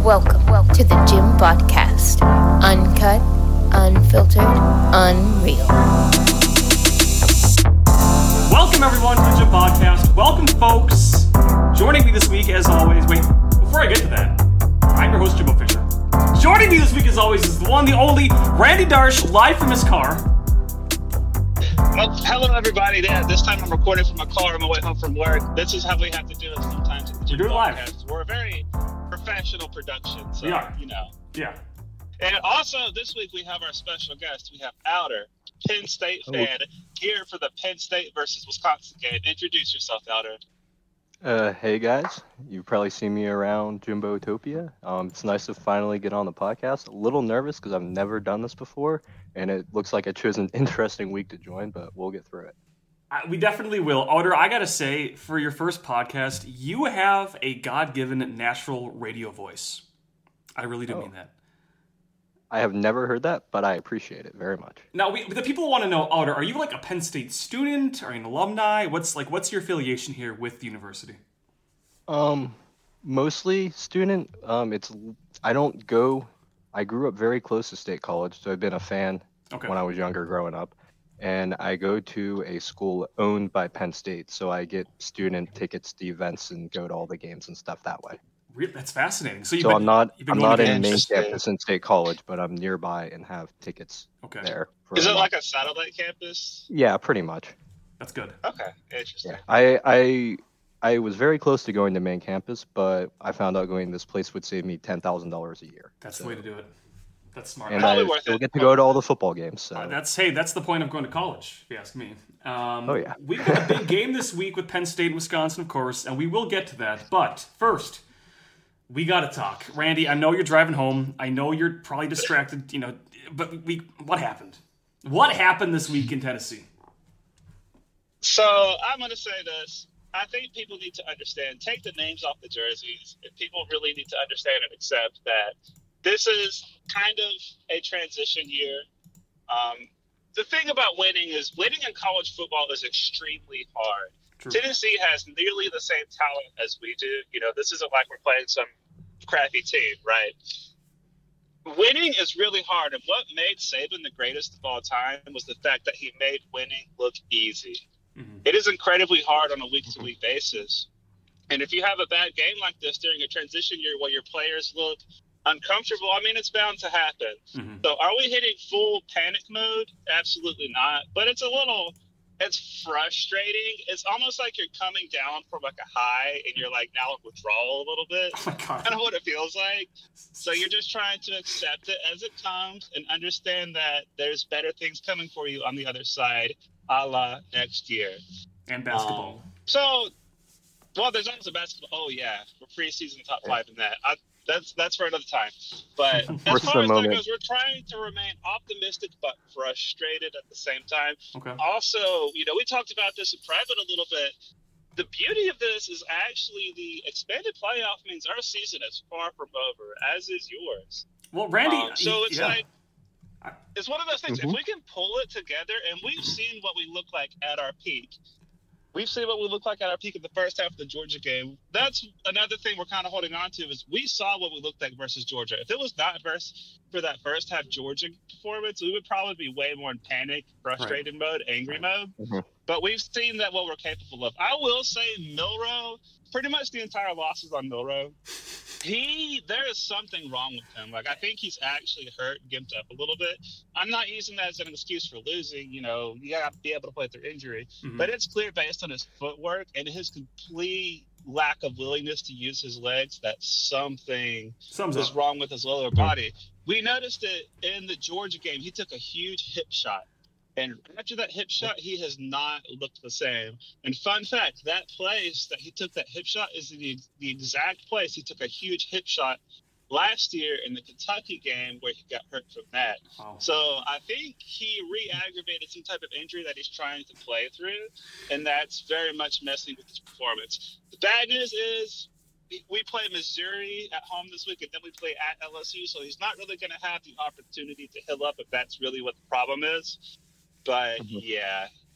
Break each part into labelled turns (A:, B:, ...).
A: Welcome to the Gym Podcast. Uncut, unfiltered, unreal.
B: Welcome everyone to the Gym Podcast. Welcome folks. Joining me this week as always, before I get to that, I'm your host Jimbo Fisher. Joining me this week as always is the one, the only, Randy Darsh, live from his car.
C: Well, hello everybody. This time I'm recording from my car on my way home from work. This is how we have to do it sometimes at the Gym Podcast. We're a very professional production, so, you know.
B: Yeah.
C: And also, this week we have our special guest. We have Outer, Penn State fan, here for the Penn State versus Wisconsin game. Introduce yourself, Outer.
D: Hey guys, you've probably seen me around Jimbotopia. It's nice to finally get on the podcast. A little nervous because I've never done this before, and it looks like I chose an interesting week to join, but we'll get through it.
B: We definitely will. Outer, I gotta say, for your first podcast, you have a God-given natural radio voice. I really do mean that.
D: I have never heard that, but I appreciate it very much.
B: Now, the people want to know, Outer, are you like a Penn State student? Are you an alumni? What's your affiliation here with the university?
D: Mostly student. I grew up very close to State College, so I've been a fan when I was younger growing up. And I go to a school owned by Penn State, so I get student tickets to events and go to all the games and stuff that way.
B: Really? That's fascinating. So
D: I'm not in main campus in State College, but I'm nearby and have tickets there.
C: Is it like a satellite campus?
D: Yeah, pretty much.
B: That's good.
C: Okay, interesting.
D: Yeah. I was very close to going to main campus, but I found out going to this place would save me $10,000 a year.
B: That's the way to do it. That's smart.
D: And I still get to go to all the football games. So.
B: That's the point of going to college, if you ask me. We've got a big game this week with Penn State and Wisconsin, of course, and we will get to that. But first, we got to talk. Randy, I know you're driving home. I know you're probably distracted, but what happened? What happened this week in Tennessee?
C: So I'm going to say this. I think people need to understand, take the names off the jerseys, and people really need to understand and accept that this is kind of a transition year. The thing about winning in college football is extremely hard.
B: True.
C: Tennessee has nearly the same talent as we do. This isn't like we're playing some crappy team, right? Winning is really hard, and what made Saban the greatest of all time was the fact that he made winning look easy. Mm-hmm. It is incredibly hard on a week-to-week basis. And if you have a bad game like this during a transition year where your players look uncomfortable, it's bound to happen. Mm-hmm. So are we hitting full panic mode? Absolutely not. But it's frustrating. It's almost like you're coming down from like a high and you're like now in withdrawal a little bit.
B: Oh my God.
C: Kind of what it feels like. So you're just trying to accept it as it comes and understand that there's better things coming for you on the other side, a la next year.
B: And basketball.
C: There's also basketball. Oh yeah, we're preseason top 5 in that. That's for another time. But as far as that goes, we're trying to remain optimistic but frustrated at the same time.
B: Okay.
C: Also, we talked about this in private a little bit. The beauty of this is actually the expanded playoff means our season is far from over, as is yours.
B: Well, Randy,
C: it's one of those things. Mm-hmm. If we can pull it together, and we've seen what we look like at our peak. We've seen what we look like at our peak in the first half of the Georgia game. That's another thing we're kind of holding on to is we saw what we looked like versus Georgia. If it was not for that first half Georgia performance, we would probably be way more in panic, frustrated mode, angry mode. Mm-hmm. But we've seen that what we're capable of. I will say Milroe, pretty much the entire loss is on Milroe. There is something wrong with him. Like, I think he's actually hurt, gimped up a little bit. I'm not using that as an excuse for losing. You got to be able to play through injury. Mm-hmm. But it's clear based on his footwork and his complete lack of willingness to use his legs that something is wrong with his lower body. We noticed it in the Georgia game. He took a huge hip shot. And after that hip shot, he has not looked the same. And fun fact, that place that he took that hip shot is the exact place he took a huge hip shot last year in the Kentucky game where he got hurt from that. Oh. So I think he re-aggravated some type of injury that he's trying to play through, and that's very much messing with his performance. The bad news is we play Missouri at home this week, and then we play at LSU, so he's not really going to have the opportunity to heal up if that's really what the problem is. But, yeah.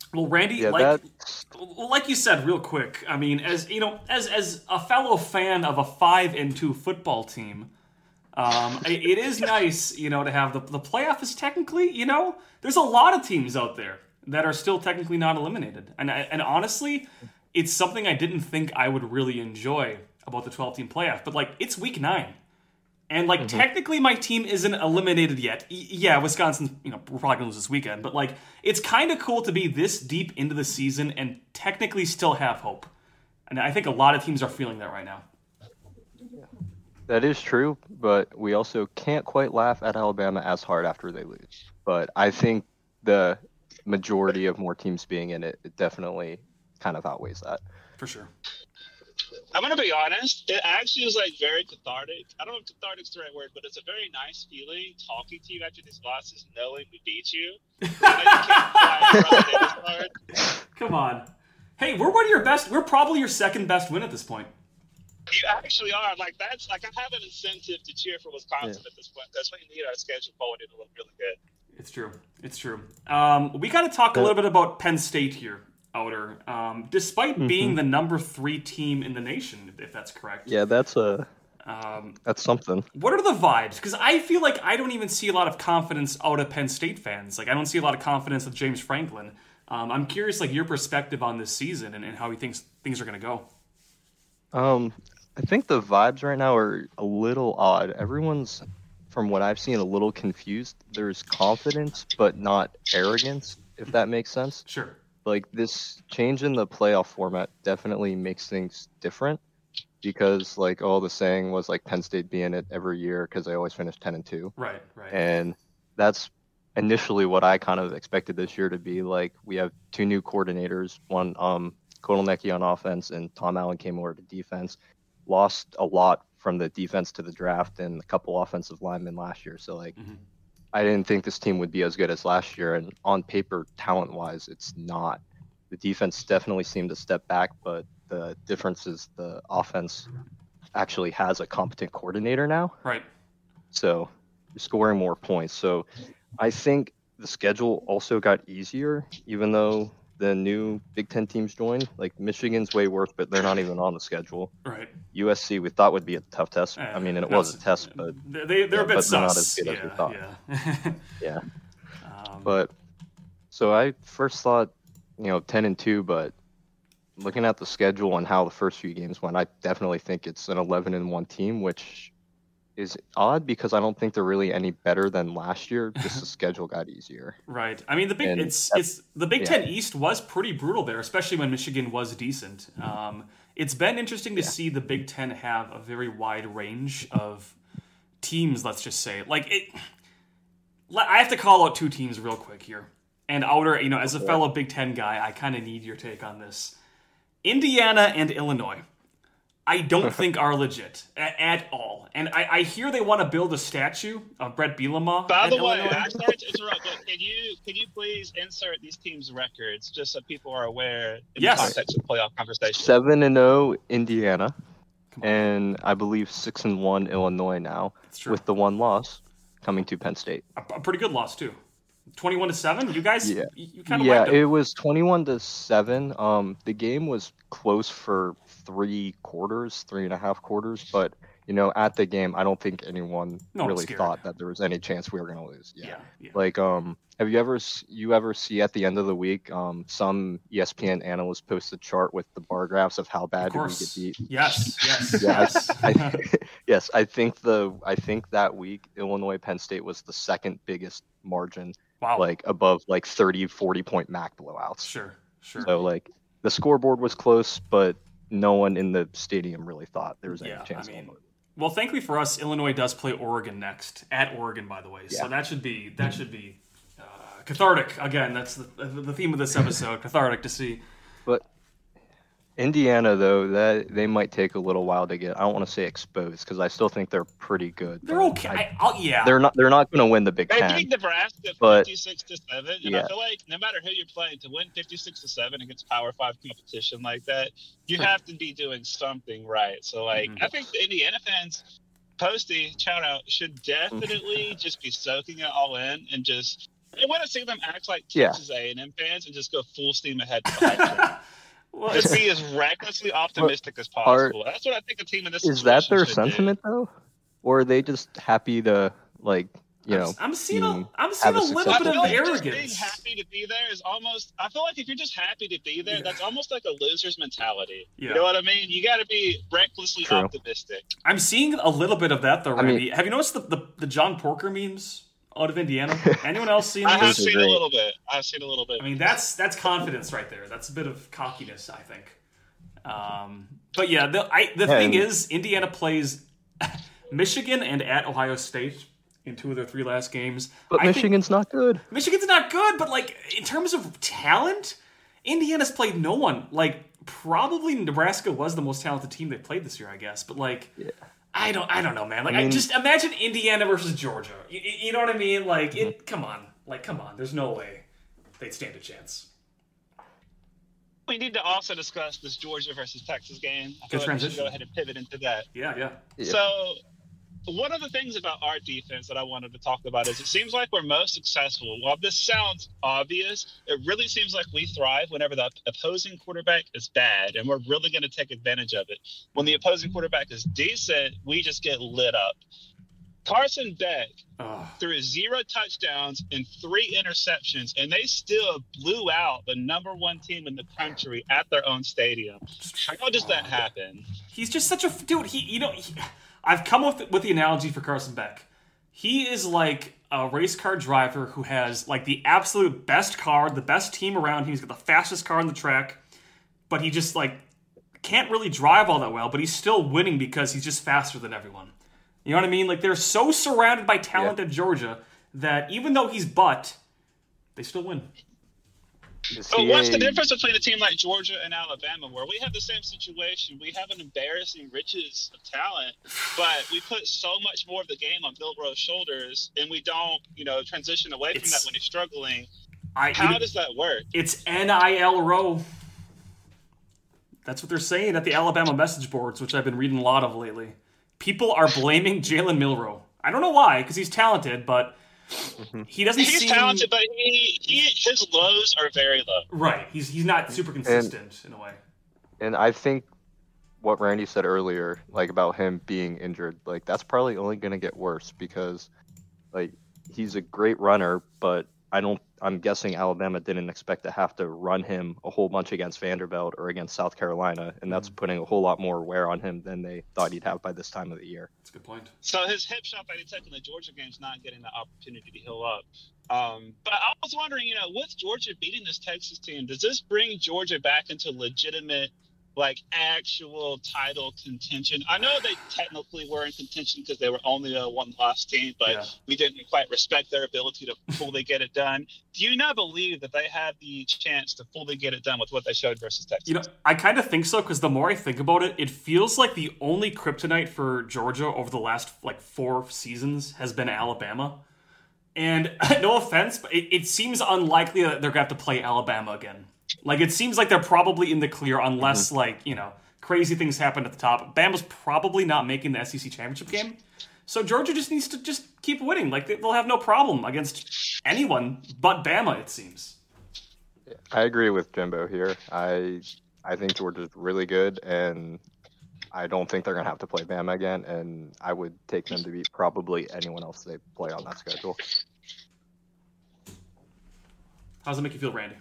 B: Well, Randy, like you said, real quick. I mean, as a fellow fan of a 5-2 football team, it is nice, to have the playoff is technically, there's a lot of teams out there that are still technically not eliminated, and honestly, it's something I didn't think I would really enjoy about the 12-team playoff. But it's week 9. And, technically my team isn't eliminated yet. Yeah, Wisconsin, we're probably going to lose this weekend. But, it's kind of cool to be this deep into the season and technically still have hope. And I think a lot of teams are feeling that right now.
D: That is true, but we also can't quite laugh at Alabama as hard after they lose. But I think the majority of more teams being in it definitely kind of outweighs that.
B: For sure.
C: I'm going to be honest. It actually is very cathartic. I don't know if cathartic is the right word, but it's a very nice feeling talking to you after these losses, knowing we beat you.
B: Come on. Hey, we're one of your best. We're probably your second best win at this point.
C: You actually are. That's I have an incentive to cheer for Wisconsin at this point. That's when you need our schedule forwarded to look really good.
B: It's true. We got to talk a little bit about Penn State here. Outer, despite being the number 3 team in the nation, if that's correct.
D: Yeah, that's something.
B: What are the vibes? Because I feel like I don't even see a lot of confidence out of Penn State fans. I don't see a lot of confidence with James Franklin. I'm curious, your perspective on this season and how he thinks things are going to go.
D: I think the vibes right now are a little odd. Everyone's, from what I've seen, a little confused. There's confidence, but not arrogance, if that makes sense.
B: Sure.
D: This change in the playoff format definitely makes things different because the saying was Penn State be in it every year because they always finish 10-2.
B: Right.
D: And that's initially what I kind of expected this year to be. We have 2 new coordinators, one Kotelnicki on offense and Tom Allen came over to defense. Lost a lot from the defense to the draft and a couple offensive linemen last year. So I didn't think this team would be as good as last year, and on paper, talent-wise, it's not. The defense definitely seemed to step back, but the difference is the offense actually has a competent coordinator now.
B: Right.
D: So you're scoring more points. So I think the schedule also got easier, even though the new Big Ten teams joined. Michigan's way worse, but they're not even on the schedule.
B: Right.
D: USC we thought would be a tough test. And it was a test, but
B: they're a bit sus.
D: Not as good as we thought.
B: Yeah.
D: Yeah. But so I first thought, 10-2, but looking at the schedule and how the first few games went, I definitely think it's an 11-1 team, which is odd because I don't think they're really any better than last year. Just the schedule got easier.
B: Right. I mean, the Big Ten East was pretty brutal there, especially when Michigan was decent. It's been interesting to see the Big Ten have a very wide range of teams. Let's just say, I have to call out 2 teams real quick here. And Outer, as a fellow Big Ten guy, I kind of need your take on this. Indiana and Illinois, I don't think are legit at all. And I hear they want to build a statue of Brett Bielema.
C: By the way, I'm sorry to interrupt, but can you please insert these teams' records just so people are aware in the context of playoff conversation?
D: 7-0 Indiana, and I believe 6-1 Illinois now, with the 1 loss coming to Penn State.
B: A pretty good loss too. 21-7. You guys, you kind of
D: it was 21-7. The game was close for 3.5 quarters, but at the game, I don't think anyone really thought that there was any chance we were going to lose. Yeah. Have you ever see at the end of the week, some ESPN analysts post a chart with the bar graphs of how bad we get beat?
B: Yes.
D: Yes. I think that week Illinois Penn State was the second biggest margin.
B: Wow.
D: Above 30-40 point MAC blowouts.
B: Sure.
D: So the scoreboard was close, but no one in the stadium really thought there was any chance.
B: Well, thankfully for us, Illinois does play Oregon next at Oregon, by the way. So that should be cathartic. Again, that's the theme of this episode. Cathartic to see.
D: But Indiana, though, that they might take a little while to get. I don't want to say exposed because I still think they're pretty good.
B: They're okay.
D: They're not going to win the Big Ten.
C: They beat Nebraska 56-7, and I feel like no matter who you're playing, to win 56-7 against Power 5 competition like that, you have to be doing something right. So, I think the Indiana fans, Posty, shout out, should definitely just be soaking it all in and just I want to see them act like Texas A&M fans and just go full steam ahead. Well, just be as recklessly optimistic as possible. That's what I think a team in this situation
D: is that their sentiment
C: do.
D: Though, or are they just happy to
B: I'm seeing a little bit of arrogance.
C: Just being happy to be there is almost. I feel like if you're just happy to be there, that's almost like a loser's mentality. Yeah. You know what I mean? You got to be recklessly optimistic.
B: I'm seeing a little bit of that though, Randy. Have you noticed the John Porker memes out of Indiana? Anyone else seen these?
C: I have seen a little bit. I
B: mean, that's confidence right there. That's a bit of cockiness, I think. But yeah, the thing is, Indiana plays Michigan and at Ohio State in 2 of their 3 last games.
D: But Michigan's not good.
B: Michigan's not good, but in terms of talent, Indiana's played no one. Probably Nebraska was the most talented team they played this year, I guess. But I don't know, man. I just imagine Indiana versus Georgia. You know what I mean? Come on. There's no way they'd stand a chance.
C: We need to also discuss this Georgia versus Texas game. I feel like we should go ahead and pivot into that.
B: Yeah.
C: So, one of the things about our defense that I wanted to talk about is it seems like we're most successful. While this sounds obvious, it really seems like we thrive whenever the opposing quarterback is bad, and we're really going to take advantage of it. When the opposing quarterback is decent, we just get lit up. Carson Beck threw 0 touchdowns and 3 interceptions, and they still blew out the number 1 team in the country at their own stadium. How does that happen?
B: He's just such a dude. I've come up with the analogy for Carson Beck. He is like a race car driver who has the absolute best car, the best team around him. He's got the fastest car on the track, but he just can't really drive all that well, but he's still winning because he's just faster than everyone. You know what I mean? They're so surrounded by talent at Georgia that even though he's they still win.
C: But what's the difference between a team like Georgia and Alabama, where we have the same situation? We have an embarrassing riches of talent, but we put so much more of the game on Bill Rowe's shoulders, and we don't, transition away from that when he's struggling. How does that work?
B: It's NIL Rowe. That's what they're saying at the Alabama message boards, which I've been reading a lot of lately. People are blaming Jalen Milroe. I don't know why, because he's talented, but he doesn't seem...
C: He's talented, but his lows are very low.
B: Right. He's not super consistent in a way.
D: And I think what Randy said earlier, about him being injured, that's probably only going to get worse because, he's a great runner, but I'm guessing Alabama didn't expect to have to run him a whole bunch against Vanderbilt or against South Carolina, and that's putting a whole lot more wear on him than they thought he'd have by this time of the year.
B: That's a good point.
C: So his hip shot that he took in the Georgia game is not getting the opportunity to heal up. But I was wondering, with Georgia beating this Texas team, does this bring Georgia back into legitimate, actual title contention? I know they technically were in contention because they were only a one-loss team, but we didn't quite respect their ability to fully get it done. Do you not believe that they have the chance to fully get it done with what they showed versus Texas?
B: I kind of think so, because the more I think about it, it feels like the only kryptonite for Georgia over the last 4 seasons has been Alabama. And no offense, but it seems unlikely that they're going to have to play Alabama again. It seems like they're probably in the clear unless, crazy things happen at the top. Bama's probably not making the SEC championship game. So Georgia just needs to just keep winning. They'll have no problem against anyone but Bama, it seems.
D: I agree with Jimbo here. I think Georgia's really good, and I don't think they're going to have to play Bama again, and I would take them to beat probably anyone else they play on that schedule.
B: How does it make you feel, Randy?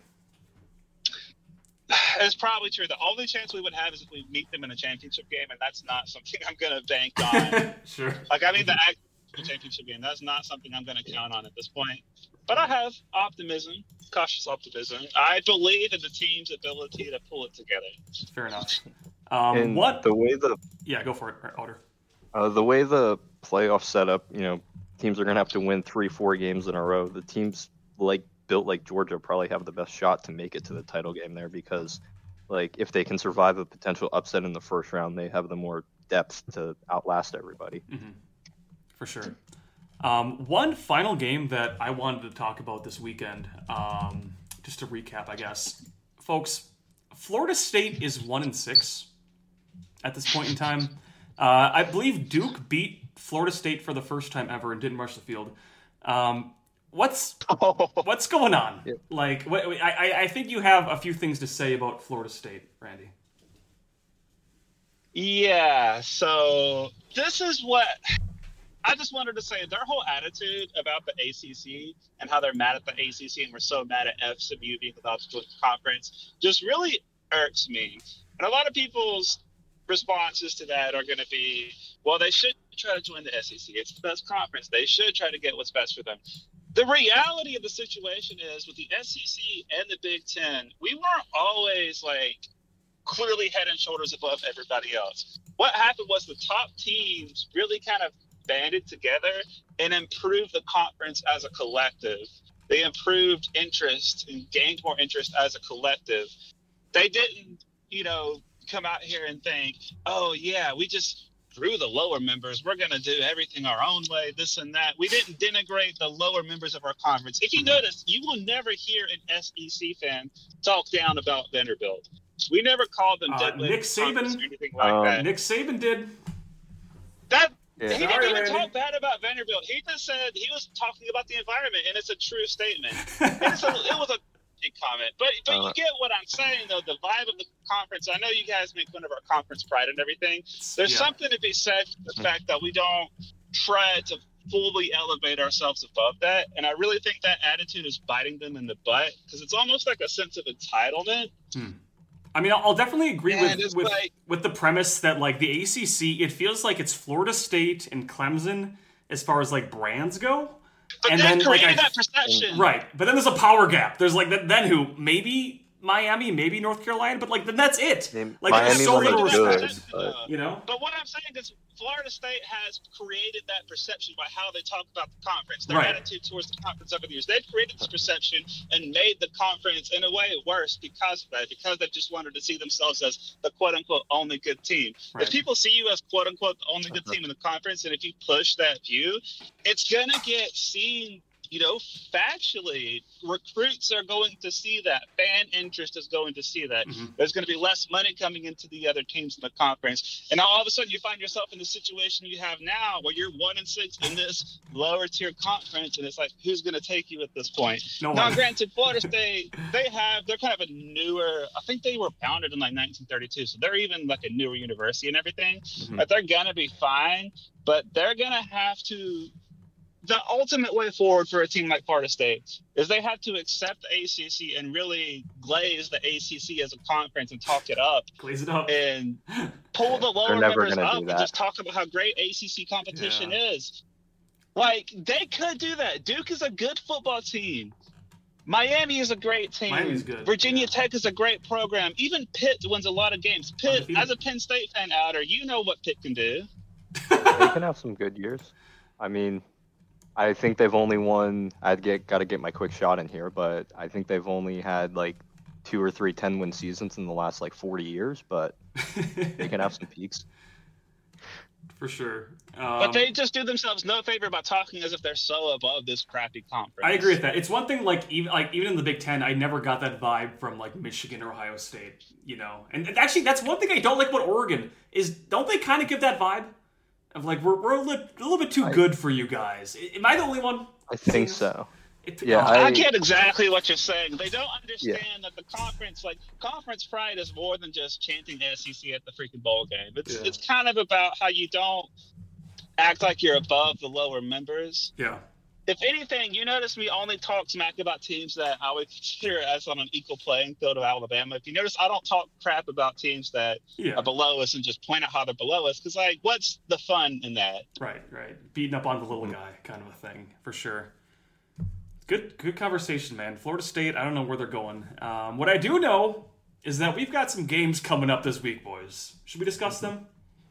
C: It's probably true. The only chance we would have is if we meet them in a championship game, and that's not something I'm going to bank on.
B: Sure.
C: The actual championship game, that's not something I'm going to count on at this point. But I have optimism, cautious optimism. I believe in the team's ability to pull it together.
B: Fair enough. Yeah, go for it, Otter.
D: The way the playoff setup, teams are going to have to win 3-4 games in a row. The teams built like Georgia probably have the best shot to make it to the title game there because if they can survive a potential upset in the first round, they have the more depth to outlast everybody.
B: Mm-hmm. For sure. One final game that I wanted to talk about this weekend, just to recap, I guess. Folks, Florida State is 1-6 at this point in time. I believe Duke beat Florida State for the first time ever and didn't rush the field. what's going on? Yeah. Like, I think you have a few things to say about Florida State, Randy.
C: Yeah, so this is what I just wanted to say. Their whole attitude about the ACC and how they're mad at the ACC and we're so mad at FSMU being allowed to join the conference just really irks me. And a lot of people's responses to that are going to be, well, they should try to join the SEC. It's the best conference. They should try to get what's best for them. The reality of the situation is with the SEC and the Big Ten, we weren't always like clearly head and shoulders above everybody else. What happened was the top teams really kind of banded together and improved the conference as a collective. They improved interest and gained more interest as a collective. They didn't, come out here and think, oh yeah, we just grew the lower members. We're going to do everything our own way, this and that. We didn't denigrate the lower members of our conference. If you notice, you will never hear an SEC fan talk down about Vanderbilt. We never called them dead
B: Nick Saban
C: or anything like that.
B: Nick Saban did.
C: He didn't even talk bad about Vanderbilt. He just said he was talking about the environment, and it's a true statement. It was a big comment. But you get what I'm saying, though, the vibe of the conference. I know you guys make fun of our conference pride and everything. There's something to be said for the fact that we don't try to fully elevate ourselves above that. And I really think that attitude is biting them in the butt because it's almost like a sense of entitlement.
B: I mean, I'll definitely agree with the premise that, like, the ACC, it feels like it's Florida State and Clemson as far as, like, brands go.
C: But and then created that perception.
B: Right. But then there's a power gap. There's, like, then who? Maybe Miami, maybe North Carolina, but, like, then that's it. Like,
D: Miami
B: there's so little
D: respect.
C: But what I'm saying is Florida State has created that perception by how they talk about the conference, their attitude towards the conference over the years. They've created this perception and made the conference, in a way, worse because of that, because they just wanted to see themselves as the quote-unquote only good team. Right. If people see you as quote-unquote the only good team in the conference, and if you push that view, it's going to get seen factually. Recruits are going to see that. Fan interest is going to see that. There's going to be less money coming into the other teams in the conference. And all of a sudden you find yourself in the situation you have now where you're 1-6 in this lower tier conference. And it's like, who's going to take you at this point? Now, granted, Florida State, they're kind of a newer, I think they were founded in like 1932. So they're even like a newer university and everything. But they're going to be fine. But they're going to have to, the ultimate way forward for a team like Florida State is they have to accept the ACC and really glaze the ACC as a conference and talk it up.
B: Glaze it up.
C: And pull the lower members up and just talk about how great ACC competition is. Like, they could do that. Duke is a good football team. Miami is a great team.
B: Miami's good.
C: Virginia Tech is a great program. Even Pitt wins a lot of games. Pitt, as a Penn State fan outer, you know what Pitt can do.
D: They can have some good years. I mean, I think they've only won. Got to get my quick shot in here, but I think they've only had like 2 or 3 10-win seasons in the last like 40 years. But they can have some peaks
B: for sure.
C: But they just do themselves no favor by talking as if they're so above this crappy conference.
B: I agree with that. It's one thing even in the Big Ten, I never got that vibe from like Michigan or Ohio State. And actually, that's one thing I don't like about Oregon is don't they kind of give that vibe? Of like we're a little bit too good for you guys. Am I the only one?
D: I think so.
C: I get exactly what you're saying. They don't understand that the conference pride is more than just chanting SEC at the freaking bowl game. It's kind of about how you don't act like you're above the lower members.
B: Yeah.
C: If anything, you notice me only talk smack about teams that I would consider as on an equal playing field of Alabama. If you notice, I don't talk crap about teams that are below us and just point out how they're below us. Because, like, what's the fun in that?
B: Right. Beating up on the little guy kind of a thing, for sure. Good conversation, man. Florida State, I don't know where they're going. What I do know is that we've got some games coming up this week, boys. Should we discuss them?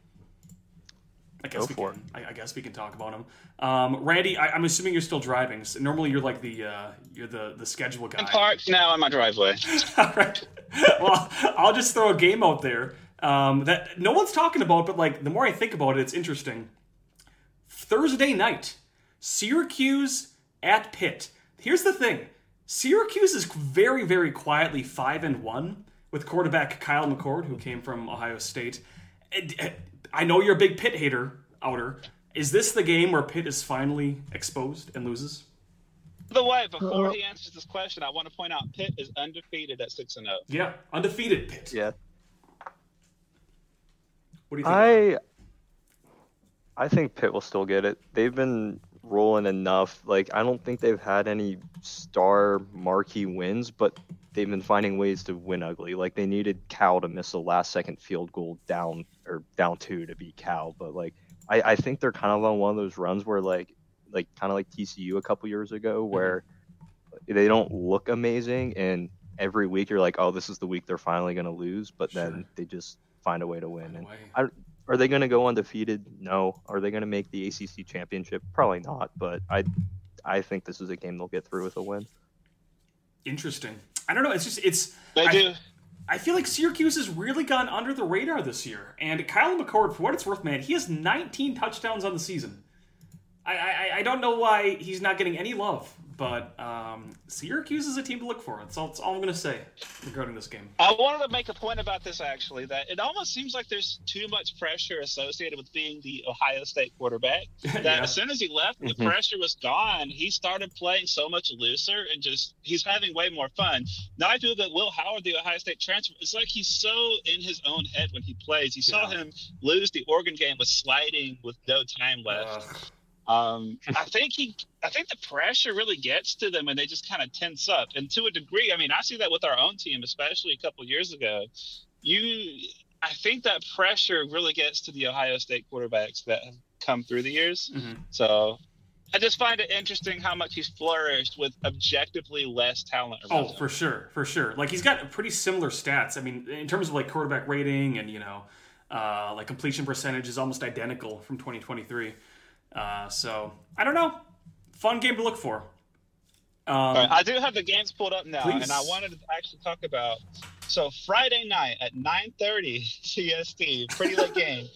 B: I guess we can talk about them. Randy, I'm assuming you're still driving. So normally you're like the schedule guy.
C: I'm parked now in my driveway.
B: All right. Well, I'll just throw a game out there that no one's talking about, but like the more I think about it, it's interesting. Thursday night, Syracuse at Pitt. Here's the thing: Syracuse is very, very quietly 5-1 with quarterback Kyle McCord, who came from Ohio State. I know you're a big Pitt hater, outer. Is this the game where Pitt is finally exposed and loses?
C: By the way, before he answers this question, I want to point out Pitt is undefeated at 6-0.
B: Yeah, undefeated Pitt.
D: Yeah.
B: What do you think?
D: I think Pitt will still get it. They've been rolling enough. Like, I don't think they've had any star marquee wins, but they've been finding ways to win ugly. Like, they needed Cal to miss a last-second field goal down 2 to beat Cal. But, like, I think they're kind of on one of those runs where, like kind of like TCU a couple years ago, where they don't look amazing, and every week you're like, oh, this is the week they're finally going to lose, but then they just find a way to win. And are they going to go undefeated? No. Are they going to make the ACC championship? Probably not, but I think this is a game they'll get through with a win.
B: Interesting. I don't know. I feel like Syracuse has really gone under the radar this year. And Kyle McCord, for what it's worth, man, he has 19 touchdowns on the season. I don't know why he's not getting any love, but Syracuse is a team to look for. That's all I'm going to say regarding this game.
C: I wanted to make a point about this, actually, that it almost seems like there's too much pressure associated with being the Ohio State quarterback. That as soon as he left, the pressure was gone. He started playing so much looser and he's having way more fun. Now I feel that Will Howard, the Ohio State transfer, it's like he's so in his own head when he plays. You saw him lose the Oregon game with sliding with no time left. I think the pressure really gets to them and they just kind of tense up. And to a degree, I mean, I see that with our own team, especially a couple of years ago. I think that pressure really gets to the Ohio State quarterbacks that have come through the years. So I just find it interesting how much he's flourished with objectively less talent.
B: Oh, for sure. Like, he's got pretty similar stats. I mean, in terms of like quarterback rating and, like completion percentage is almost identical from 2023. So I don't know. Fun game to look for.
C: All right, I do have the games pulled up now,
B: please.
C: And I wanted to actually talk about. So Friday night at 9:30 CST, pretty late game.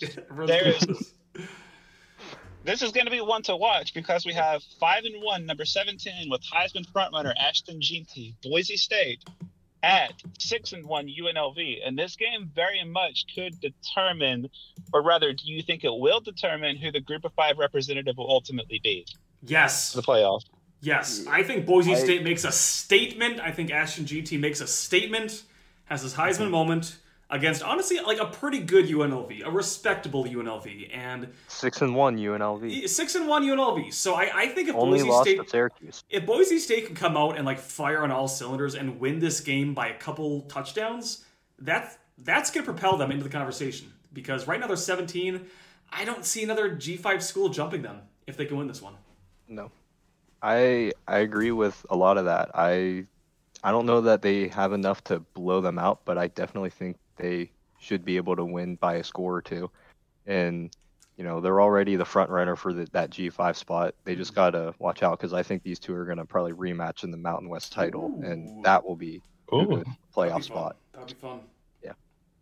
C: This is going to be one to watch because we have 5-1, number 17, with Heisman frontrunner Ashton Jeanty, Boise State, at 6-1 UNLV. And this game very much could determine, or rather, do you think it will determine who the Group of 5 representative will ultimately be?
B: Yes.
C: The playoff.
B: Yes. I think Boise State makes a statement. I think Ashton Jeanty makes a statement, has his Heisman moment against, honestly, like a pretty good UNLV, a respectable UNLV. And
D: 6-1 UNLV.
B: 6-1 UNLV. So I think if
D: Only
B: Boise
D: lost
B: State,
D: to Syracuse.
B: If Boise State can come out and like fire on all cylinders and win this game by a couple touchdowns, that's going to propel them into the conversation. Because right now they're 17. I don't see another G5 school jumping them if they can win this one.
D: No. I agree with a lot of that. I don't know that they have enough to blow them out, but I definitely think they should be able to win by a score or two. And, they're already the front runner for that G5 spot. They just got to watch out because I think these two are going to probably rematch in the Mountain West title, and that will be a good playoff spot.
B: That'll be fun.
D: Yeah.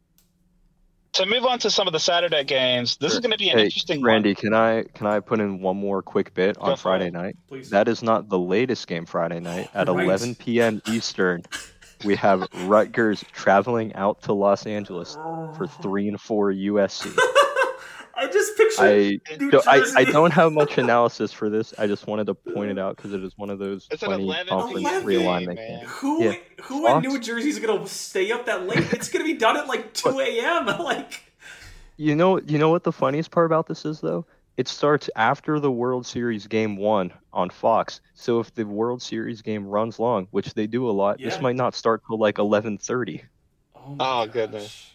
C: To move on to some of the Saturday games, this is going to be an interesting
D: Randy, one. Can I put in one more quick bit on Friday night?
B: Please.
D: That is not the latest game Friday night. At 11 p.m. Eastern, we have Rutgers traveling out to Los Angeles for 3-4 USC.
B: I just pictured
D: I don't have much analysis for this. I just wanted to point it out because it is one of those funny conference realignment games.
B: Who in New Jersey is going to stay up that late? It's going to be done at like 2 a.m. Like,
D: you know what the funniest part about this is, though? It starts after the World Series Game 1 on Fox. So if the World Series game runs long, which they do a lot, this might not start till like 11:30.
C: Oh goodness.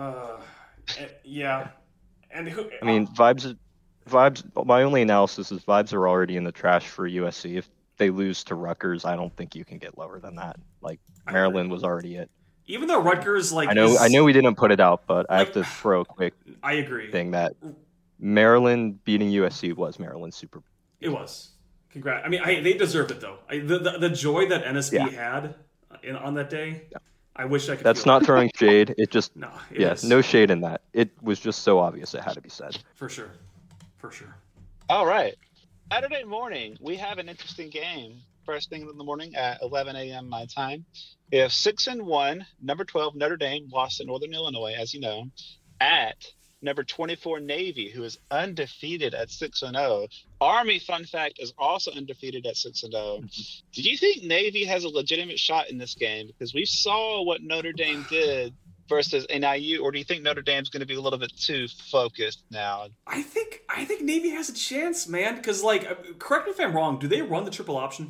B: Yeah. And
D: I mean, vibes. My only analysis is vibes are already in the trash for USC. If they lose to Rutgers, I don't think you can get lower than that. Like, Maryland was already it.
B: Even though Rutgers, like,
D: I know we didn't put it out, but I have to throw a quick.
B: I agree.
D: Thing that Maryland beating USC was Maryland's Super Bowl.
B: It was. Congrats. I mean, they deserved it though. The joy that NSB had on that day. Yeah. I wish I could.
D: That's not throwing shade. It just
B: no
D: shade in that. It was just so obvious it had to be said.
B: For sure.
C: All right. Saturday morning, we have an interesting game. First thing in the morning at 11 a.m. my time. We have 6-1, number 12 Notre Dame lost to Northern Illinois, as you know, at number 24 Navy, who is undefeated at 6-0. Army, fun fact, is also undefeated at 6-0. Do you think Navy has a legitimate shot in this game? Because we saw what Notre Dame did versus NIU, or do you think Notre Dame's going to be a little bit too focused now?
B: I think Navy has a chance, man. Because, like, correct me if I'm wrong. Do they run the triple option?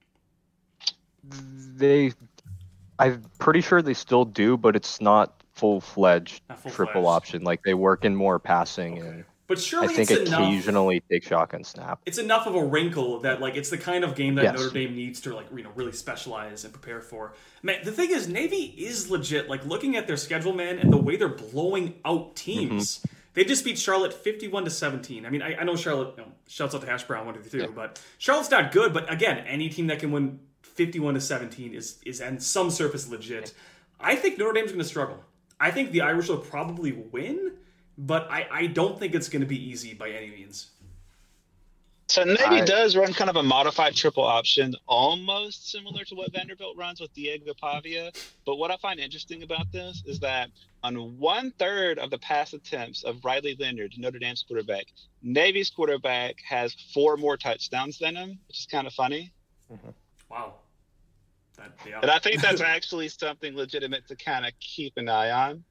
D: I'm pretty sure they still do, but it's not full-fledged triple option. Like, they work in more passing, and
B: but surely
D: I think occasionally take shotgun snap.
B: It's enough of a wrinkle that, like, it's the kind of game that Notre Dame needs to, like, really specialize and prepare for. Man, the thing is, Navy is legit. Like, looking at their schedule, man, and the way they're blowing out teams. They just beat Charlotte 51-17. I mean, I know Charlotte. Shouts out to Hash Brown 1-2, but Charlotte's not good. But again, any team that can win 51-17 is on some surface legit. I think Notre Dame's going to struggle. I think the Irish will probably win, but I don't think it's going to be easy by any means.
C: So Navy does run kind of a modified triple option, almost similar to what Vanderbilt runs with Diego Pavia. But what I find interesting about this is that on 1/3 of the pass attempts of Riley Leonard, Notre Dame's quarterback, Navy's quarterback has 4 more touchdowns than him, which is kind of funny.
B: Wow.
C: And I think that's actually something legitimate to kind of keep an eye on.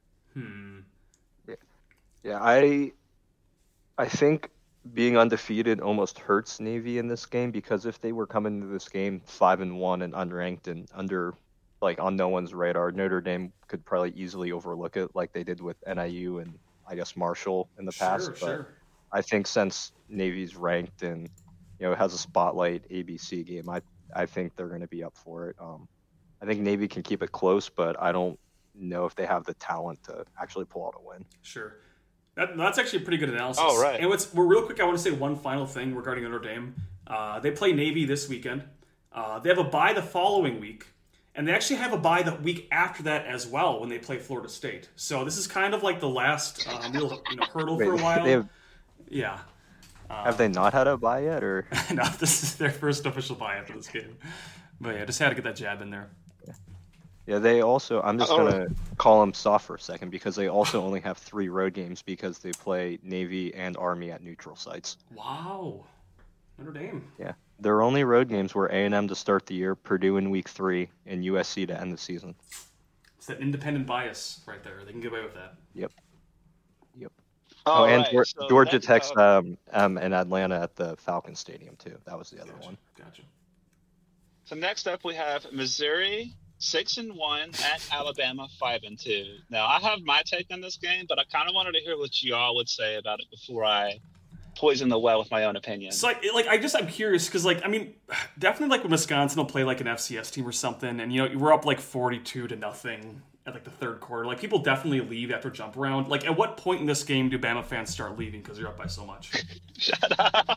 D: Yeah, I think being undefeated almost hurts Navy in this game, because if they were coming into this game 5-1 and unranked and under, like, on no one's radar, Notre Dame could probably easily overlook it like they did with NIU and I guess Marshall in the past. But I think since Navy's ranked and, you know, has a spotlight ABC game, I think they're going to be up for it. I think Navy can keep it close, but I don't know if they have the talent to actually pull out a win.
B: Sure. That's actually a pretty good analysis.
C: Oh, right.
B: And real quick, I want to say one final thing regarding Notre Dame. They play Navy this weekend. They have a bye the following week, and they actually have a bye the week after that as well when they play Florida State. So this is kind of like the last real hurdle for a while.
D: Have they not had a bye yet, or
B: no? This is their first official bye after this game. But yeah, just had to get that jab in there.
D: Yeah, they also. I'm just gonna call them soft for a second, because they also only have 3 road games because they play Navy and Army at neutral sites.
B: Wow, Notre Dame.
D: Yeah, their only road games were A&M to start the year, Purdue in week 3, and USC to end the season.
B: It's that independent bias right there. They can get away with that.
D: Yep.
C: And
D: Georgia Tech's in Atlanta at the Falcon Stadium too. That was the other one.
B: Gotcha.
C: So next up we have Missouri 6-1 at Alabama 5-2. Now I have my take on this game, but I kind of wanted to hear what y'all would say about it before I poison the well with my own opinion.
B: So I'm curious because definitely when Wisconsin will play like an FCS team or something, and we're up like 42-0 at like the third quarter. Like, people definitely leave after jump around. Like, at what point in this game do Bama fans start leaving because you're up by so much?
C: Shut up.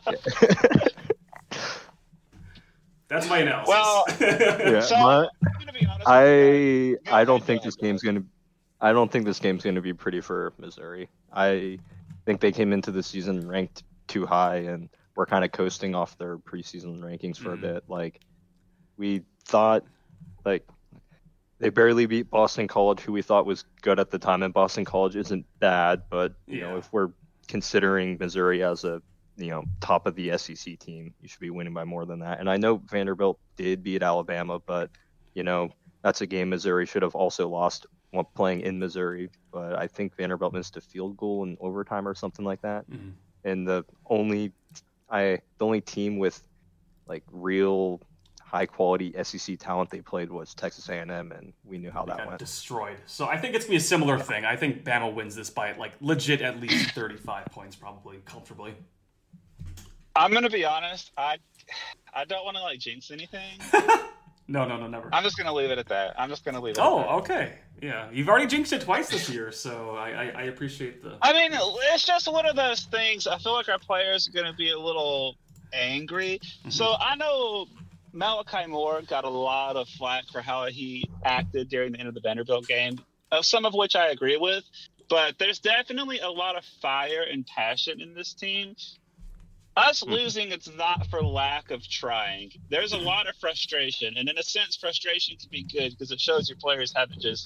B: That's my analysis.
C: Well, I'm gonna be honest.
D: I don't think this game's gonna be pretty for Missouri. I think they came into the season ranked too high, and we're kind of coasting off their preseason rankings for a bit. Like, we thought, like, they barely beat Boston College, who we thought was good at the time, and Boston College isn't bad, but you know, if we're considering Missouri as a top of the SEC team, you should be winning by more than that. And I know Vanderbilt did beat Alabama, but that's a game Missouri should have also lost while playing in Missouri. But I think Vanderbilt missed a field goal in overtime or something like that. And the only team with like real high quality SEC talent they played was Texas A&M, and we knew how that went.
B: Destroyed. So I think it's gonna be a similar thing. I think Bama wins this by like legit at least 35 points, probably comfortably.
C: I'm gonna be honest. I don't want to like jinx anything.
B: No, never.
C: I'm just gonna leave it at that.
B: Okay. Yeah, you've already jinxed it twice this year, so I appreciate the.
C: I mean, it's just one of those things. I feel like our players are gonna be a little angry. So I know Malachi Moore got a lot of flack for how he acted during the end of the Vanderbilt game, some of which I agree with. But there's definitely a lot of fire and passion in this team. Us losing, it's not for lack of trying. There's a lot of frustration, and in a sense, frustration can be good because it shows your players haven't just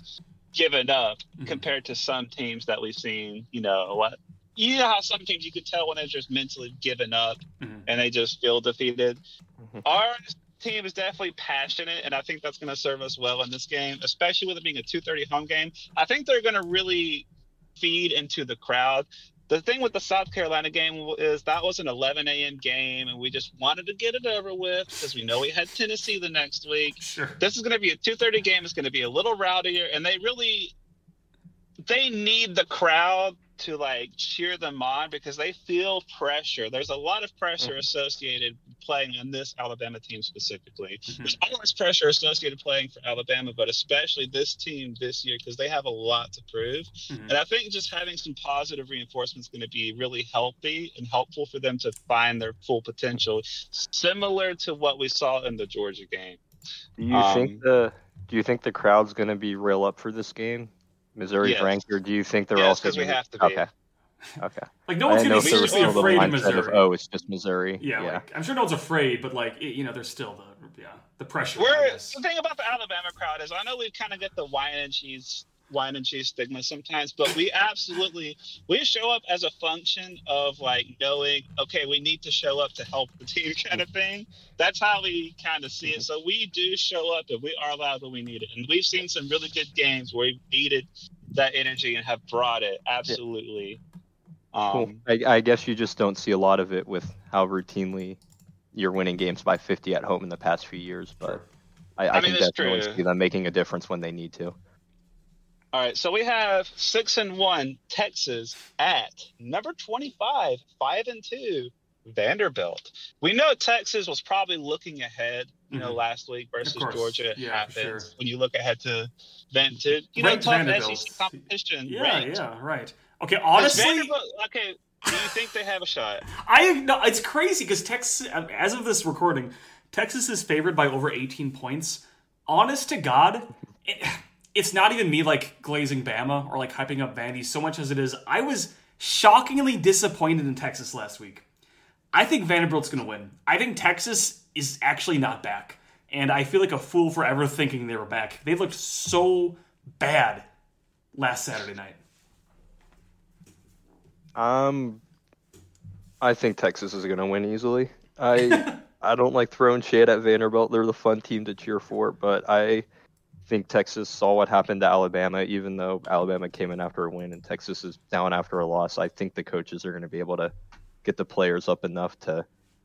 C: given up compared to some teams that we've seen. You know how some teams you could tell when they're just mentally given up and they just feel defeated. Our team is definitely passionate, and I think that's going to serve us well in this game, especially with it being a 2:30 home game. I think they're going to really feed into the crowd. The thing with the South Carolina game is that was an 11 a.m. game, and we just wanted to get it over with because we know we had Tennessee the next week.
B: Sure.
C: This is going to be a 2:30 game. It's going to be a little rowdier, and they need the crowd to cheer them on because they feel pressure. There's a lot of pressure associated playing on this Alabama team specifically. There's always pressure associated playing for Alabama, but especially this team this year because they have a lot to prove. And I think just having some positive reinforcement is going to be really healthy and helpful for them to find their full potential, similar to what we saw in the Georgia game.
D: Do you think the crowd's going to be real up for this game? Missouri's ranked, or do you think they're also?
C: Because we have to be.
D: Okay.
B: No one's going to be seriously afraid of Missouri.
D: It's just Missouri.
B: Yeah. I'm sure no one's afraid, but there's still the pressure.
C: The thing about the Alabama crowd is, I know we kind of get the wine and cheese stigma sometimes, but we show up as a function of knowing, okay, we need to show up to help the team kind of thing. That's how we kind of see it. So we do show up and we are loud when we need it. And we've seen some really good games where we've needed that energy and have brought it. Absolutely.
D: Cool. I guess you just don't see a lot of it with how routinely you're winning games by 50 at home in the past few years, but I can definitely see them making a difference when they need to.
C: All right, so we have 6-1 Texas at number 25, 5-2 Vanderbilt. We know Texas was probably looking ahead, last week versus Georgia. It happens when you look ahead to tough SEC competition.
B: Yeah, right. Okay, honestly,
C: do you think they have a shot?
B: It's crazy because Texas, as of this recording, Texas is favored by over 18 points. Honest to God, it's not even me glazing Bama or hyping up Vandy so much as it is I was shockingly disappointed in Texas last week. I think Vanderbilt's going to win. I think Texas is actually not back. And I feel like a fool for ever thinking they were back. They looked so bad last Saturday night.
D: I think Texas is going to win easily. I don't like throwing shade at Vanderbilt. They're the fun team to cheer for, but I think Texas saw what happened to Alabama, even though Alabama came in after a win and Texas is down after a loss. I think the coaches are going to be able to get the players up enough to,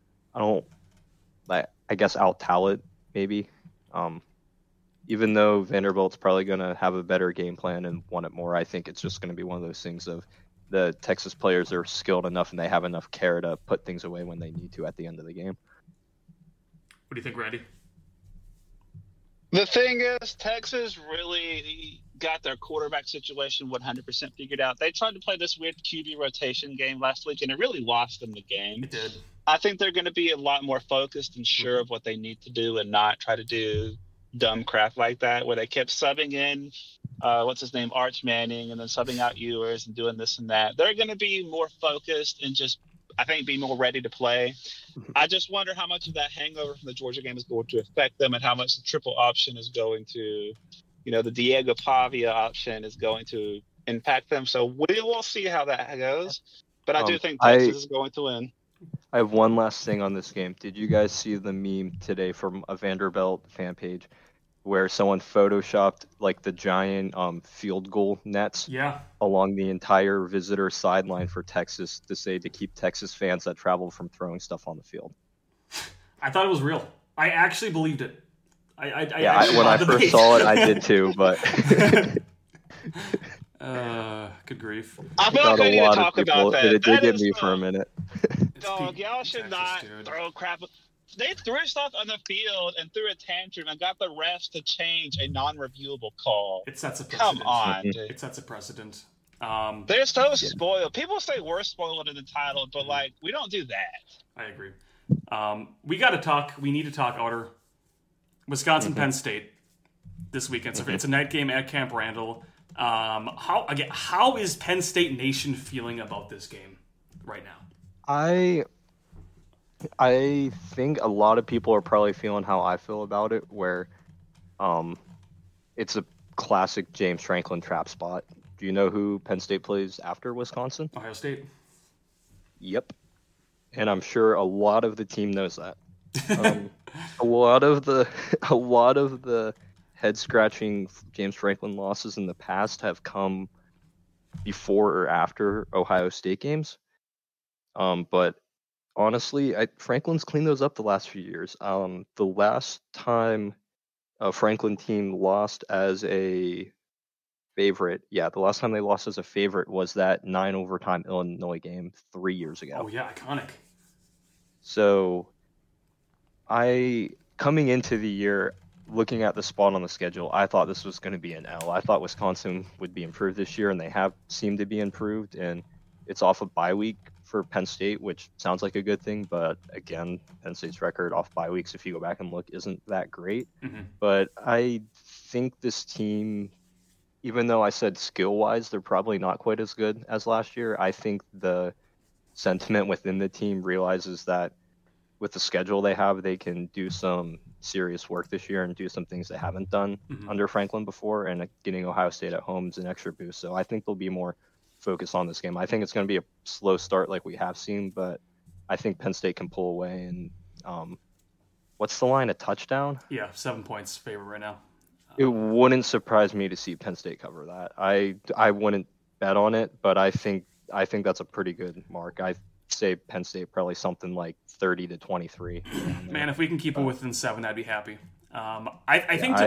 D: I guess, out-talent maybe. Even though Vanderbilt's probably going to have a better game plan and want it more, I think it's just going to be one of those things of the Texas players are skilled enough and they have enough care to put things away when they need to at the end of the game.
B: What do you think, Randy?
C: The thing is, Texas really got their quarterback situation 100% figured out. They tried to play this weird QB rotation game last week, and it really lost them the game.
B: It did.
C: I think they're going to be a lot more focused and sure of what they need to do and not try to do dumb crap like that, where they kept subbing in, Arch Manning, and then subbing out Ewers and doing this and that. They're going to be more focused and just, I think, be more ready to play. I just wonder how much of that hangover from the Georgia game is going to affect them and how much the triple option is going to, the Diego Pavia option is going to impact them. So we will see how that goes. But I do think Texas is going to win.
D: I have one last thing on this game. Did you guys see the meme today from a Vanderbilt fan page where someone photoshopped the giant field goal nets along the entire visitor sideline for Texas to keep Texas fans that travel from throwing stuff on the field?
B: I thought it was real. I actually believed it.
D: When I first saw it, I did too, but
B: good grief.
C: I feel like I need to talk about that.
D: It did get me for a minute.
C: Dog, y'all should not throw crap. They threw stuff on the field and threw a tantrum and got the refs to change a non-reviewable call.
B: It sets a precedent.
C: Come on, dude.
B: It sets a precedent.
C: They're so spoiled. People say we're spoiled in the title, but we don't do that.
B: I agree. We need to talk outer Wisconsin Penn State this weekend. So it's a night game at Camp Randall. How is Penn State Nation feeling about this game right now?
D: I think a lot of people are probably feeling how I feel about it, where it's a classic James Franklin trap spot. Do you know who Penn State plays after Wisconsin?
B: Ohio State.
D: Yep. And I'm sure a lot of the team knows that. A lot of the head-scratching James Franklin losses in the past have come before or after Ohio State games. But honestly, Franklin's cleaned those up the last few years. The last time a Franklin team lost as a favorite, the last time they lost as a favorite was that 9-overtime Illinois game 3 years ago.
B: Oh yeah, iconic.
D: So coming into the year, looking at the spot on the schedule, I thought this was going to be an L. I thought Wisconsin would be improved this year, and they have seemed to be improved. And it's off a bye week for Penn State, which sounds like a good thing. But again, Penn State's record off bye weeks, if you go back and look, isn't that great. Mm-hmm. But I think this team, even though I said skill-wise, they're probably not quite as good as last year, I think the sentiment within the team realizes that with the schedule they have, they can do some serious work this year and do some things they haven't done under Franklin before, and getting Ohio State at home is an extra boost. So I think they'll be more focused on this game. I think it's going to be a slow start like we have seen, but I think Penn State can pull away. And what's the line? A touchdown?
B: Yeah, 7 points favorite right now.
D: It wouldn't surprise me to see Penn State cover that. I wouldn't bet on it, but I think that's a pretty good mark. I say Penn State probably something like 30-23.
B: Man, if we can keep it within 7, I'd be happy. I think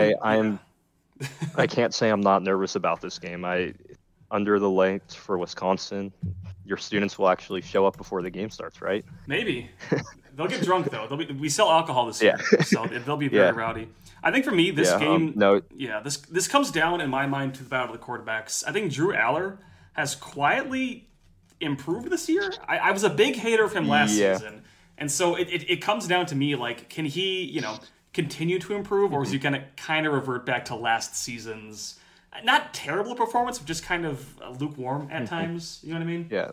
D: I can't say I'm not nervous about this game. Under the lights for Wisconsin, your students will actually show up before the game starts, right?
B: Maybe. They'll get drunk though. We sell alcohol this year, so they'll be very rowdy. I think for me, this game, this comes down in my mind to the battle of the quarterbacks. I think Drew Aller has quietly improved this year. I was a big hater of him last season, and so it comes down to me, like, can he continue to improve, or is he going to kind of revert back to last season's not terrible performance, but just kind of lukewarm at times? You know what I mean?
D: Yeah.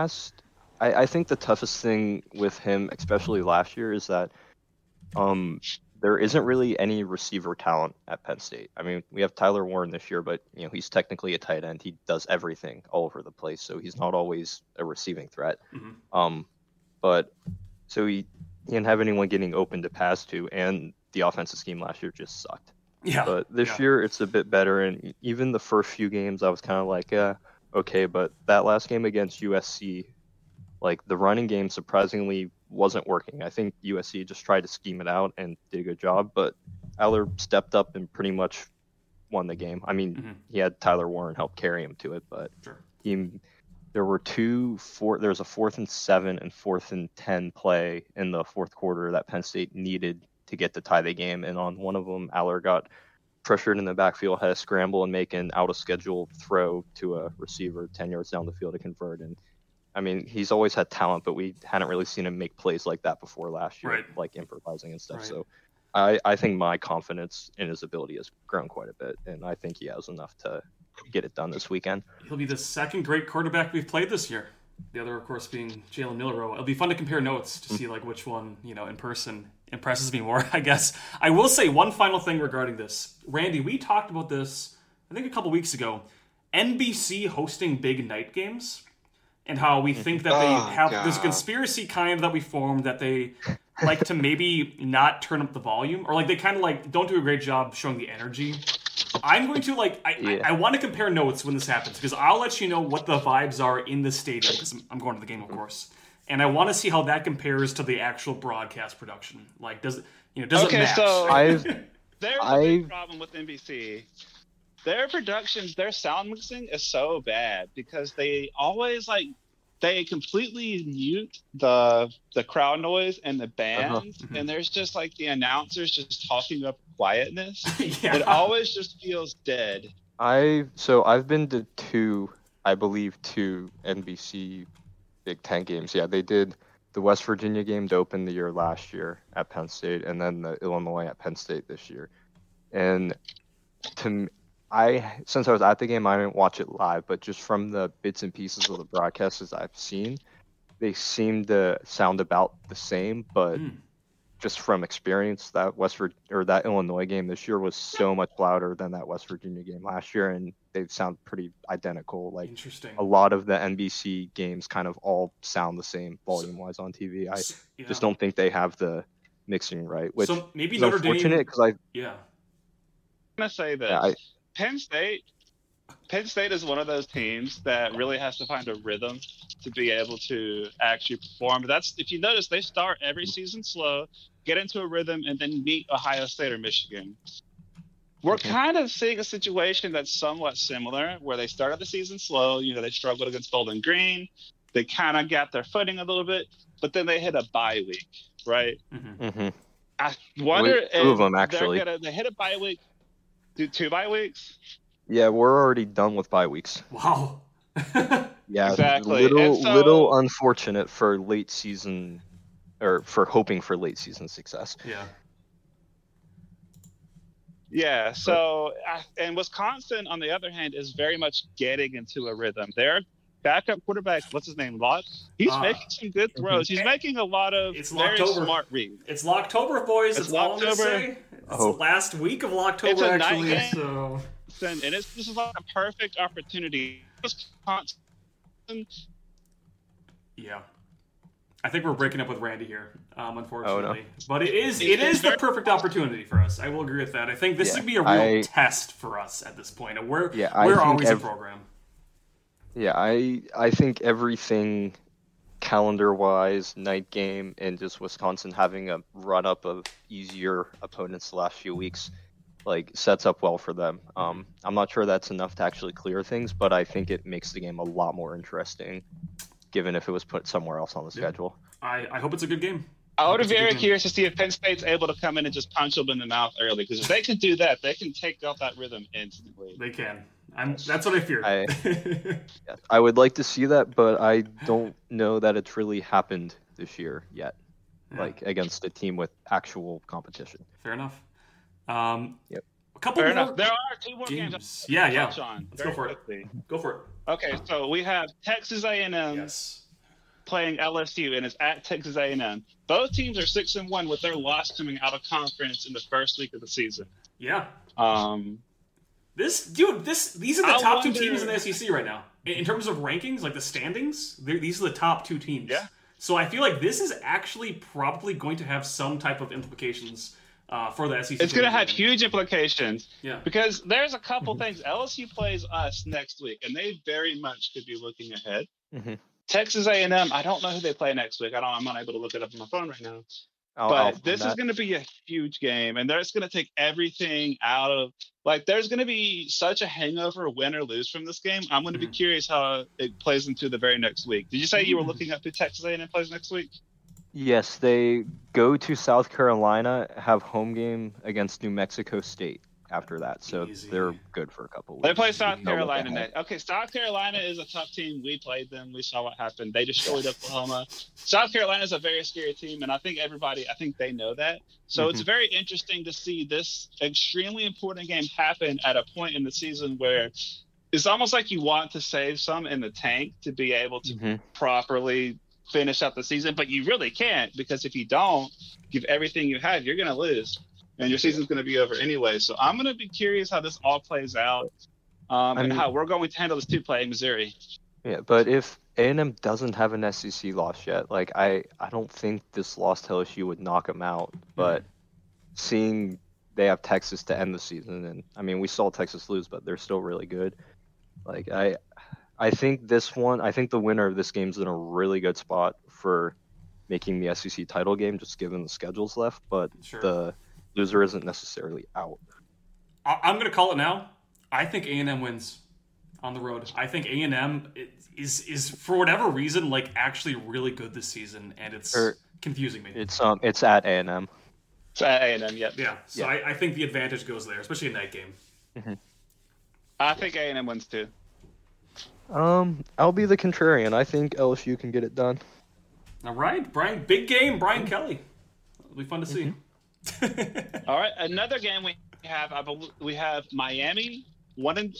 D: I think the toughest thing with him, especially last year, is that there isn't really any receiver talent at Penn State. I mean, we have Tyler Warren this year, but he's technically a tight end. He does everything all over the place, so he's not always a receiving threat. But so he didn't have anyone getting open to pass to, and the offensive scheme last year just sucked.
B: Yeah.
D: But this year it's a bit better, and even the first few games I was kind of like, okay, but that last game against USC, like, the running game surprisingly wasn't working. I think USC just tried to scheme it out and did a good job, but Aller stepped up and pretty much won the game. I mean, he had Tyler Warren help carry him to it, but there were there was a 4th and 7 and 4th and 10 play in the fourth quarter that Penn State needed to get to tie the game, and on one of them, Aller got pressured in the backfield, had a scramble and make an out-of-schedule throw to a receiver 10 yards down the field to convert. And I mean, he's always had talent, but we hadn't really seen him make plays like that before last year, like improvising and stuff. Right. So I think my confidence in his ability has grown quite a bit, and I think he has enough to get it done this weekend.
B: He'll be the second great quarterback we've played this year. The other, of course, being Jalen Milroe. It'll be fun to compare notes to see like which one, in person impresses me more, I guess. I will say one final thing regarding this. Randy, we talked about this, I think, a couple weeks ago. NBC hosting big night games, and how we think that they have this conspiracy kind of that we formed that they like to maybe not turn up the volume, or like they kind of like don't do a great job showing the energy. I'm going to I want to compare notes when this happens, because I'll let you know what the vibes are in the stadium, because I'm going to the game, of course, and I want to see how that compares to the actual broadcast production. Like, does it match?
C: So there's a big problem with NBC. Their productions, their sound mixing is so bad because they always they completely mute the crowd noise and the bands, and there's just like the announcers just talking up quietness. It always just feels dead.
D: I've been to two NBC Big Ten games. Yeah, they did the West Virginia game to open the year last year at Penn State, and then the Illinois at Penn State this year. And since I was at the game, I didn't watch it live, but just from the bits and pieces of the broadcasts I've seen, they seem to sound about the same, but just from experience, that that Illinois game this year was so much louder than that West Virginia game last year, and they sound pretty identical. Like,
B: interesting.
D: A lot of the NBC games kind of all sound the same volume-wise on TV. I just don't think they have the mixing right, which
B: so maybe
D: is
B: Notre
D: unfortunate because
B: I'm
C: gonna say that Penn State is one of those teams that really has to find a rhythm to be able to actually perform. That's, if you notice, they start every season slow, get into a rhythm, and then meet Ohio State or Michigan. We're kind of seeing a situation that's somewhat similar, where they started the season slow. They struggled against Bowling Green. They kind of got their footing a little bit, but then they hit a bye week, right? I wonder if
D: two of them, actually.
C: They hit a bye week. Do 2 bye weeks?
D: Yeah, we're already done with bye weeks.
B: Wow.
D: Yeah,
C: exactly.
D: Little unfortunate for late season, or for hoping for late season success.
B: Yeah.
C: Yeah. So, and Wisconsin, on the other hand, is very much getting into a rhythm. Their backup quarterback, what's his name, Locke? He's making some good throws. He's making a lot of very smart reads.
B: It's Locktober, boys. It's all I'm gonna say. It's the last week of Locktober, actually. So.
C: And this is like a perfect opportunity. Wisconsin.
B: Yeah. I think we're breaking up with Randy here, unfortunately. Oh, no. But it is the perfect opportunity for us. I will agree with that. I think this would be a real test for us at this point. We're always a program.
D: Yeah, I think everything calendar-wise, night game, and just Wisconsin having a run-up of easier opponents the last few weeks, sets up well for them. I'm not sure that's enough to actually clear things, but I think it makes the game a lot more interesting, given if it was put somewhere else on the schedule.
B: I hope it's a good game.
C: I would be very curious to see if Penn State's able to come in and just punch them in the mouth early, because if they can do that, they can take off that rhythm instantly.
B: They can. That's what I fear.
D: I would like to see that, but I don't know that it's really happened this year yet, against a team with actual competition.
B: Fair enough.
D: Yep.
B: A couple
C: Fair
B: more.
C: enough. There are 2 more games.
B: Yeah.
C: Let's
B: go for it. Go for it.
C: Okay, so we have Texas A&M playing LSU, and it's at Texas A&M. Both teams are 6-1 with their loss coming out of conference in the first week of the season.
B: Yeah. These are the top 2 teams in the SEC right now. In terms of rankings, the standings, these are the top 2 teams.
C: Yeah.
B: So I feel like this is actually probably going to have some type of implications for the SEC.
C: It's going to have huge implications.
B: Yeah.
C: Because there's a couple things. LSU plays us next week, and they very much could be looking ahead. Texas A&M, I don't know who they play next week. I'm unable to look it up on my phone right now. But this is going to be a huge game, and there's going to take everything out of there's going to be such a hangover, win or lose, from this game. I'm going to be curious how it plays into the very next week. Did you say you were looking up who Texas A&M plays next week?
D: Yes, they go to South Carolina, have home game against New Mexico State after that, so they're good for a couple weeks.
C: They play South Carolina next. Okay, South Carolina is a tough team. We played them. We saw what happened. They destroyed Oklahoma. South Carolina is a very scary team, and I think they know that. So it's very interesting to see this extremely important game happen at a point in the season where it's almost like you want to save some in the tank to be able to properly finish out the season, but you really can't, because if you don't give everything you have, you're going to lose. And your season's going to be over anyway. So I'm going to be curious how this all plays out, and how we're going to handle this playing Missouri.
D: Yeah, but if A&M doesn't have an SEC loss yet, I don't think this loss to LSU would knock them out. But seeing they have Texas to end the season, and we saw Texas lose, but they're still really good. I think the winner of this game's in a really good spot for making the SEC title game, just given the schedules left. But the loser isn't necessarily out.
B: I'm going to call it now. I think A&M wins on the road. I think A&M is for whatever reason actually really good this season, and it's confusing me.
D: It's at A&M.
C: It's at A&M, yep.
B: Yeah. So yeah. I think the advantage goes there, especially a night game.
C: I think A&M wins too.
D: I'll be the contrarian. I think LSU can get it done.
B: All right, Brian. Big game, Brian Kelly. It'll be fun to see.
C: All right, another game we have Miami 6-0,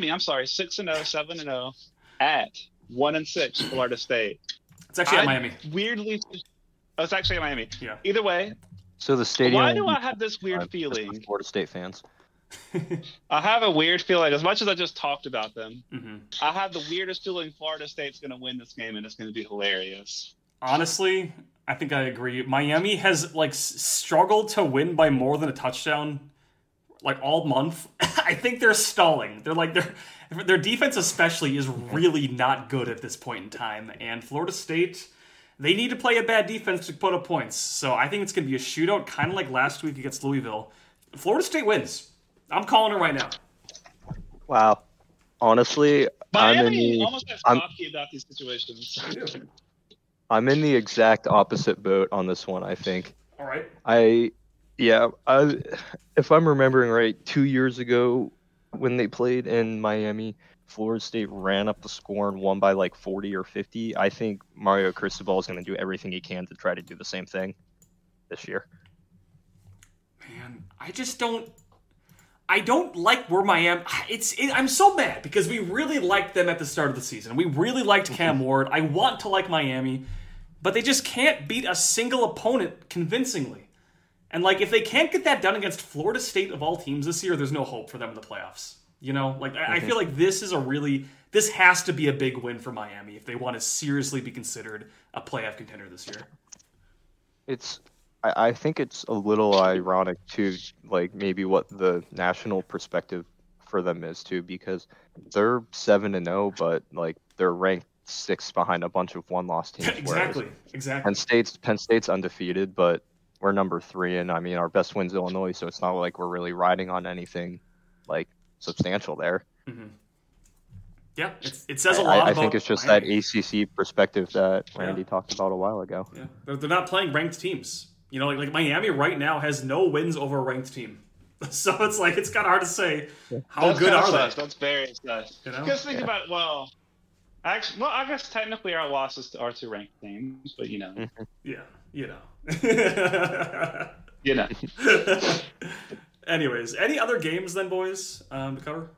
C: 7-0 at 1-6 Florida State.
B: It's actually at Miami.
C: Weirdly, it's actually at Miami.
B: Yeah.
C: Either way,
D: So the stadium.
C: Why do I have this weird feeling?
D: Florida State fans.
C: I have a weird feeling. As much as I just talked about them,
B: mm-hmm.
C: I have the weirdest feeling Florida State's going to win this game, and it's going to be hilarious.
B: Honestly, I think I agree. Miami has struggled to win by more than a touchdown all month. I think they're stalling. Their defense especially is really not good at this point in time. And Florida State, they need to play a bad defense to put up points. So I think it's going to be a shootout, kind of like last week against Louisville. Florida State wins. I'm calling it right now.
D: Wow. Honestly,
C: Miami almost has cocky about these situations.
D: I'm in the exact opposite boat on this one, I think.
B: All right.
D: If I'm remembering right, 2 years ago when they played in Miami, Florida State ran up the score and won by 40 or 50. I think Mario Cristobal is going to do everything he can to try to do the same thing this year.
B: Man, I don't like where Miami. I'm so mad because we really liked them at the start of the season. We really liked Cam Ward. I want to like Miami, but they just can't beat a single opponent convincingly. And if they can't get that done against Florida State of all teams this year, there's no hope for them in the playoffs. I feel like this has to be a big win for Miami if they want to seriously be considered a playoff contender this year.
D: I think it's a little ironic too, maybe what the national perspective for them is too, because they're 7-0, but they're ranked 6th behind a bunch of one-loss teams.
B: Exactly.
D: Penn State's undefeated, but we're number 3, and our best win's Illinois, so it's not like we're really riding on anything substantial there.
B: Mm-hmm. Yeah, it says a lot.
D: I think it's just Miami. That ACC perspective that Randy talked about a while ago.
B: Yeah, they're not playing ranked teams. Miami right now has no wins over a ranked team. So it's it's kind of hard to say how good are they.
C: That's very sus. Because think about it, I guess technically our losses are to ranked teams, but
B: Anyways, any other games then, boys, to cover?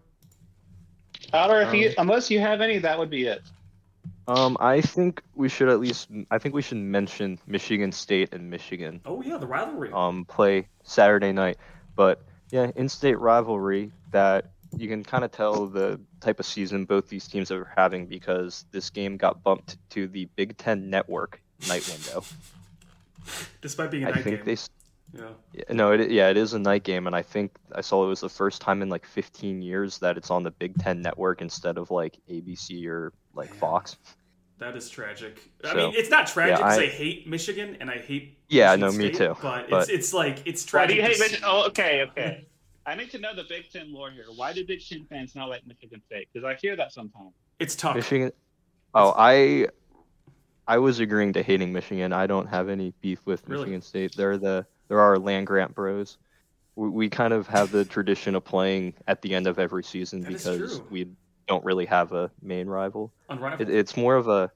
C: Unless you have any, that would be it.
D: I think we should mention Michigan State and Michigan.
B: Oh yeah, the rivalry.
D: Play Saturday night, but yeah, in-state rivalry that you can kind of tell the type of season both these teams are having because this game got bumped to the Big Ten Network night window.
B: Despite being a night game.
D: It is a night game, and I think I saw it was the first time in 15 years that it's on the Big Ten Network instead of ABC or Fox.
B: That is tragic. I mean, it's not tragic because I hate Michigan and I hate Michigan State,
D: me too.
B: But it's tragic.
C: Why do you hate Michigan? Oh, okay. I need to know the Big Ten lore here. Why do Big Ten fans not like Michigan State? Because I hear that sometimes.
B: It's tough.
D: Michigan. I was agreeing to hating Michigan. I don't have any beef with Michigan State. They're our land-grant bros. We kind of have the tradition of playing at the end of every season because we don't really have a main rival. It's more of a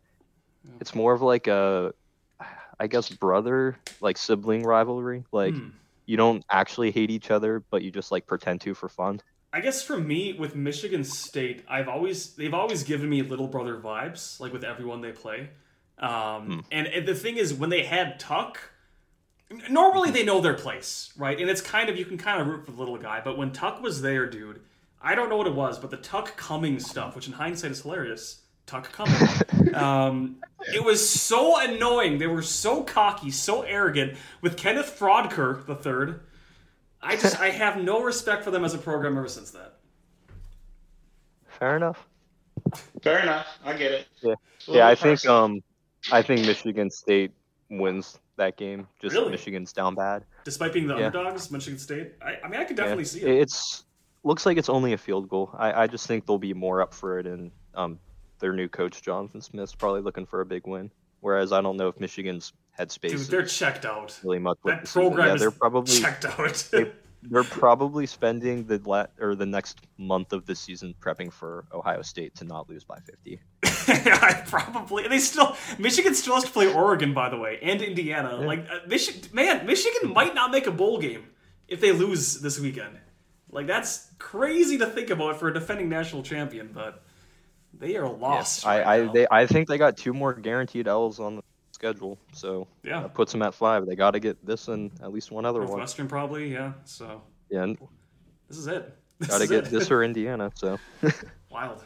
D: I guess brother sibling rivalry. You don't actually hate each other, but you just pretend to for fun.
B: I guess for me with Michigan State, they've always given me little brother vibes with everyone they play. And the thing is, when they had Tuck, normally they know their place, right? And it's you can kind of root for the little guy. But when Tuck was there, dude, I don't know what it was, but the Tuck Cummings stuff, which in hindsight is hilarious, Tuck Cummings, it was so annoying. They were so cocky, so arrogant with Kenneth Frodker III. I have no respect for them as a program ever since that.
D: Fair enough.
C: I get it.
D: Yeah. I think Michigan State wins that game. Really? Michigan's down bad.
B: Despite being the underdogs, Michigan State? I could definitely see it.
D: It's looks like it's only a field goal. I just think they'll be more up for it, and their new coach, Jonathan Smith's probably looking for a big win. Whereas I don't know if Michigan's headspace
B: Dude, they're checked out.
D: Really much
B: that program
D: they're probably
B: checked out.
D: They're probably spending the next month of the season prepping for Ohio State to not lose by 50.
B: Probably. Michigan still has to play Oregon, by the way, and Indiana. Yeah. Michigan might not make a bowl game if they lose this weekend. That's crazy to think about for a defending national champion, but they are lost.
D: I think they got 2 more guaranteed L's on the schedule. So
B: yeah,
D: that puts them at 5. They got to get this and at least one other one.
B: Northwestern probably, yeah. So
D: yeah,
B: this is it.
D: Got to get this or Indiana. So
B: wild.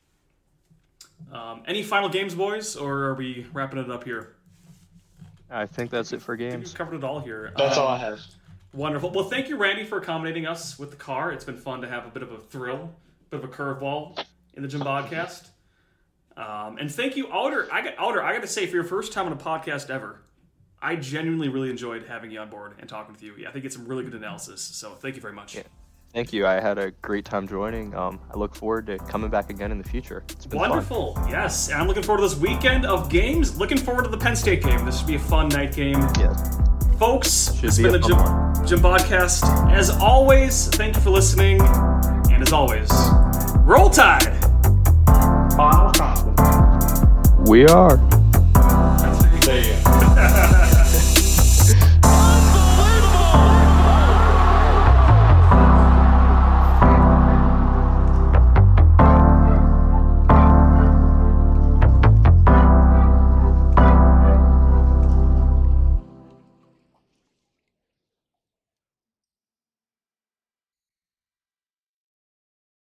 B: Any final games, boys, or are we wrapping it up here?
D: I think that's it for games.
B: I think we've covered it all here.
C: That's all I have.
B: Wonderful. Well, thank you, Randy, for accommodating us with the car. It's been fun to have a bit of a thrill, a bit of a curveball in the Gym Podcast. And thank you, Outer. I got to say, for your first time on a podcast ever, I genuinely really enjoyed having you on board and talking with you. Yeah, I think it's some really good analysis. So thank you very much.
D: Yeah. Thank you. I had a great time joining. I look forward to coming back again in the future. It's been
B: wonderful.
D: Fun.
B: Yes, and I'm looking forward to this weekend of games. Looking forward to the Penn State game. This should be a fun night game.
D: Yes.
B: Folks, it's been the Gym Podcast. As always, thank you for listening. And as always, Roll Tide!
D: We are.
C: There you go.